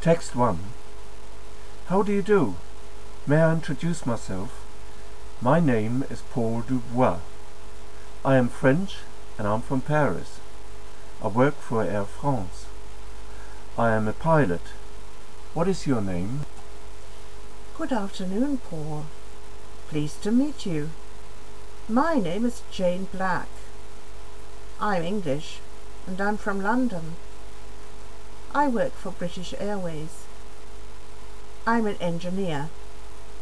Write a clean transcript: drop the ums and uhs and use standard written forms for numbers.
Text 1. How do you do? May I introduce myself? My name is Paul Dubois. I am French and I'm from Paris. I work for Air France. I am a pilot. What is your name? Good afternoon, Paul. Pleased to meet you. My name is Jane Black. I'm English and I'm from London. I work for British Airways. I'm an engineer